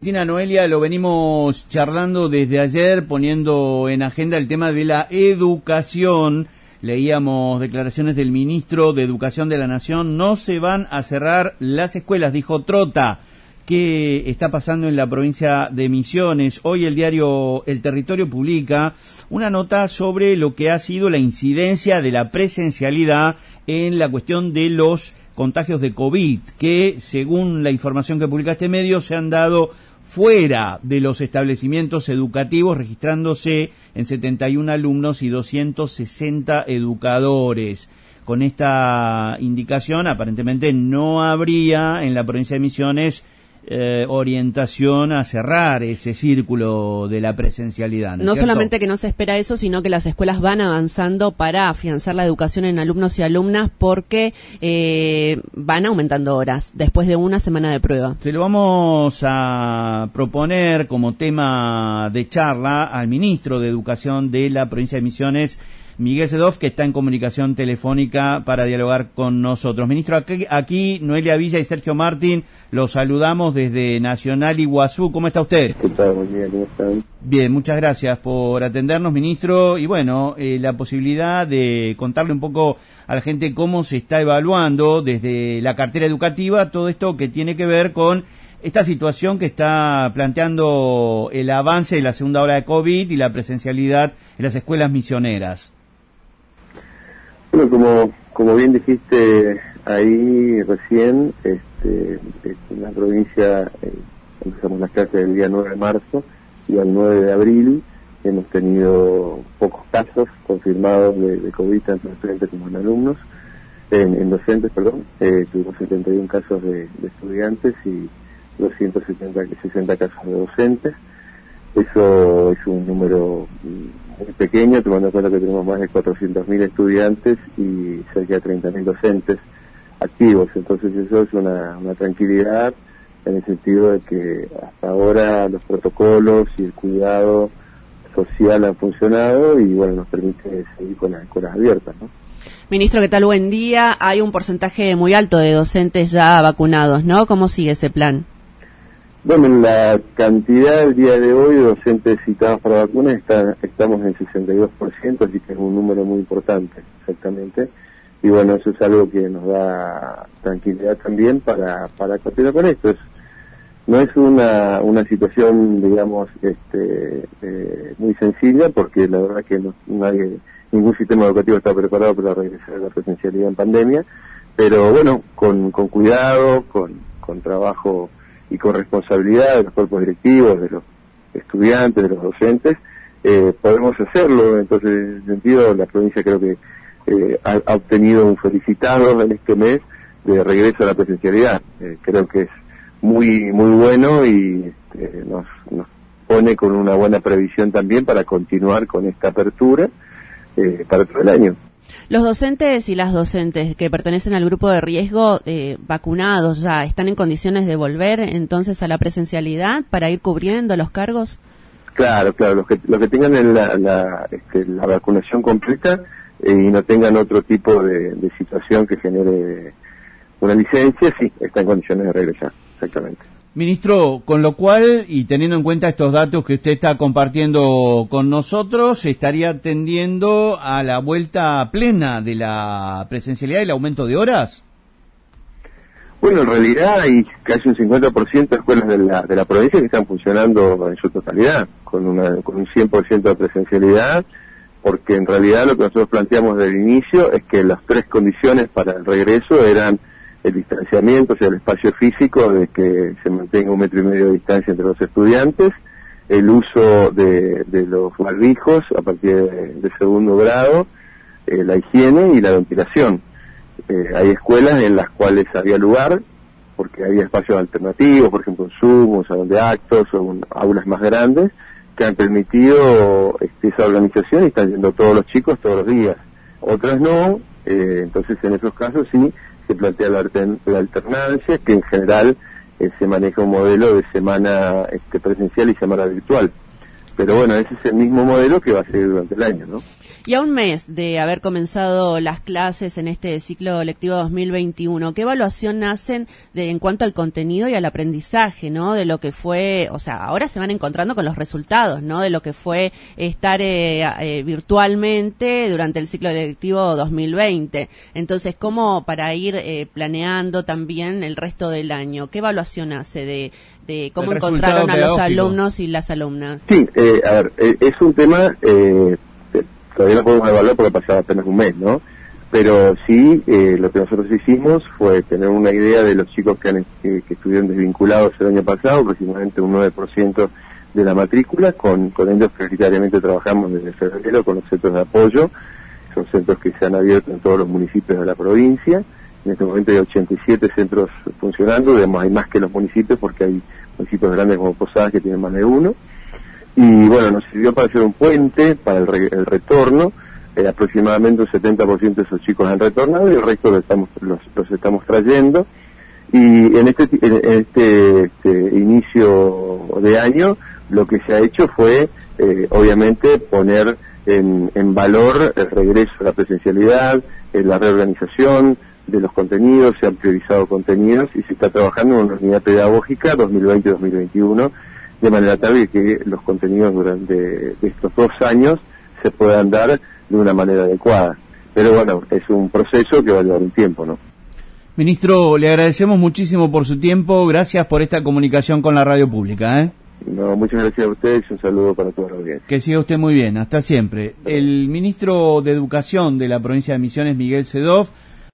Cristina, Noelia, lo venimos charlando desde ayer, poniendo en agenda el tema de la educación. Leíamos declaraciones del ministro de Educación de la Nación. No se van a cerrar las escuelas, dijo Trota. ¿Qué está pasando en la provincia de Misiones? Hoy el diario El Territorio publica una nota sobre lo que ha sido la incidencia de la presencialidad en la cuestión de los contagios de COVID, que según la información que publica este medio se han dado fuera de los establecimientos educativos, registrándose en 71 alumnos y 260 educadores. Con esta indicación, aparentemente no habría en la provincia de Misiones orientación a cerrar ese círculo de la presencialidad. No solamente que no se espera eso, sino que las escuelas van avanzando para afianzar la educación en alumnos y alumnas porque van aumentando horas después de una semana de prueba. Se lo vamos a proponer como tema de charla al ministro de Educación de la provincia de Misiones, Miguel Sedov, que está en comunicación telefónica para dialogar con nosotros. Ministro, aquí Noelia Villa y Sergio Martín, los saludamos desde Nacional Iguazú. ¿Cómo está usted? ¿Qué tal? Buen día, ¿cómo están? Bien, muchas gracias por atendernos, ministro. Y bueno, la posibilidad de contarle un poco a la gente cómo se está evaluando desde la cartera educativa todo esto que tiene que ver con esta situación que está planteando el avance de la segunda ola de COVID y la presencialidad en las escuelas misioneras. Bueno, como bien dijiste ahí recién, en la provincia empezamos las clases el día 9 de marzo y al 9 de abril hemos tenido pocos casos confirmados de COVID tanto en estudiantes como en alumnos, en docentes, perdón. Tuvimos 71 casos de estudiantes y 260 casos de docentes. Eso es un número muy pequeño, tomando en cuenta que tenemos más de 400.000 estudiantes y cerca de 30.000 docentes activos. Entonces eso es una tranquilidad en el sentido de que hasta ahora los protocolos y el cuidado social han funcionado y bueno, nos permite seguir con las escuelas abiertas, ¿no? Ministro, ¿qué tal? Buen día. Hay un porcentaje muy alto de docentes ya vacunados, ¿no? ¿Cómo sigue ese plan? Bueno, la cantidad del día de hoy de docentes citados para vacunas estamos en 62%, así que es un número muy importante, exactamente. Y bueno, eso es algo que nos da tranquilidad también para continuar con esto. No es una situación, digamos, muy sencilla, porque la verdad que ningún sistema educativo está preparado para regresar a la presencialidad en pandemia, pero bueno, con cuidado, con trabajo y con responsabilidad de los cuerpos directivos, de los estudiantes, de los docentes, podemos hacerlo. Entonces, en ese sentido, la provincia creo que ha obtenido un felicitado en este mes de regreso a la presencialidad. Creo que es muy bueno y nos pone con una buena previsión también para continuar con esta apertura para todo el año. Los docentes y las docentes que pertenecen al grupo de riesgo vacunados ya, ¿están en condiciones de volver entonces a la presencialidad para ir cubriendo los cargos? Claro, los que tengan la vacunación completa y no tengan otro tipo de situación que genere una licencia, sí, está en condiciones de regresar, exactamente. Ministro, con lo cual, y teniendo en cuenta estos datos que usted está compartiendo con nosotros, estaría tendiendo a la vuelta plena de la presencialidad y el aumento de horas. Bueno, en realidad hay casi un 50% de escuelas de la provincia que están funcionando en su totalidad, con un 100% de presencialidad, porque en realidad lo que nosotros planteamos desde el inicio es que las tres condiciones para el regreso eran el distanciamiento, o sea, el espacio físico, de que se mantenga 1,5 metros de distancia entre los estudiantes, el uso de los barbijos a partir de segundo grado, la higiene y la ventilación. Hay escuelas en las cuales había lugar, porque había espacios alternativos, por ejemplo, un Zoom, un salón de actos o aulas más grandes, que han permitido esa organización y están yendo todos los chicos todos los días. Otras no, entonces en esos casos sí se plantea la alternancia, que en general se maneja un modelo de semana presencial y semana virtual. Pero bueno, ese es el mismo modelo que va a seguir durante el año, ¿no? Y a un mes de haber comenzado las clases en este ciclo lectivo 2021, ¿qué evaluación hacen en cuanto al contenido y al aprendizaje, ¿no? De lo que fue, o sea, ahora se van encontrando con los resultados, ¿no? De lo que fue estar virtualmente durante el ciclo lectivo 2020. Entonces, ¿cómo para ir planeando también el resto del año? ¿Qué evaluación hace de cómo encontraron a los alumnos y las alumnas? Sí, a ver, es un tema... todavía no podemos evaluar porque ha pasado apenas un mes, ¿no? Pero sí, lo que nosotros hicimos fue tener una idea de los chicos que estuvieron desvinculados el año pasado, aproximadamente un 9% de la matrícula, con ellos prioritariamente trabajamos desde febrero con los centros de apoyo, son centros que se han abierto en todos los municipios de la provincia. En este momento hay 87 centros funcionando, digamos, hay más que los municipios porque hay municipios grandes como Posadas que tienen más de uno. Y bueno, nos sirvió para hacer un puente para el retorno. Aproximadamente un 70% de esos chicos han retornado y el resto los estamos trayendo. Y en este inicio de año lo que se ha hecho fue obviamente poner en valor el regreso a la presencialidad, la reorganización de los contenidos, se han priorizado contenidos y se está trabajando en una unidad pedagógica 2020-2021, de manera tal que los contenidos durante estos 2 años se puedan dar de una manera adecuada. Pero bueno, es un proceso que va a llevar un tiempo, ¿no? Ministro, le agradecemos muchísimo por su tiempo, gracias por esta comunicación con la radio pública, ¿eh? No, muchas gracias a ustedes y un saludo para toda la audiencia. Que siga usted muy bien, hasta siempre. El ministro de Educación de la provincia de Misiones, Miguel Sedov,